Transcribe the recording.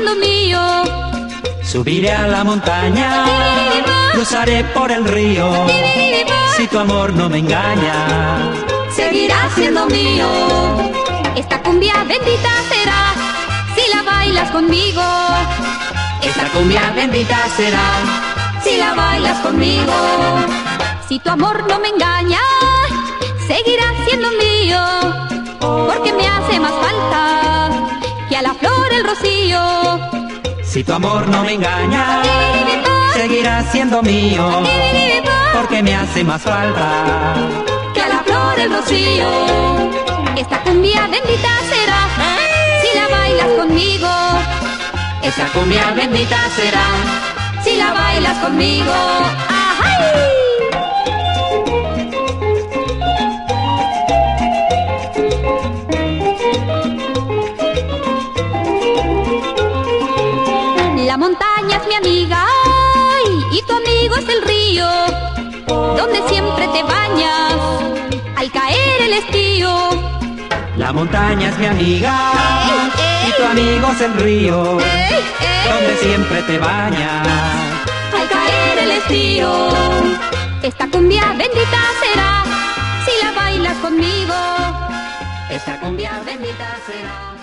siendo mío. Subiré a la montaña, cruzaré por el río. Si tu amor no me engaña, Seguirás siendo mío. Esta cumbia bendita será si la bailas conmigo. esta cumbia bendita será Si la bailas conmigo. Si tu amor no me engaña, seguirás siendo mío. Porque me hace más falta que a la flor el rocío. Si tu amor no me engaña, seguirás siendo mío. Porque me hace más falta Que a la flor el rocío. Esta cumbia bendita será si la bailas conmigo. esta cumbia bendita será Si la bailas conmigo. ¡Ajay! La montaña es mi amiga y tu amigo es el río, donde siempre te bañas al caer el estío. La montaña es mi amiga y tu amigo es el río, donde siempre te bañas Al caer el estío. Esta cumbia bendita será si la bailas conmigo. esta cumbia bendita será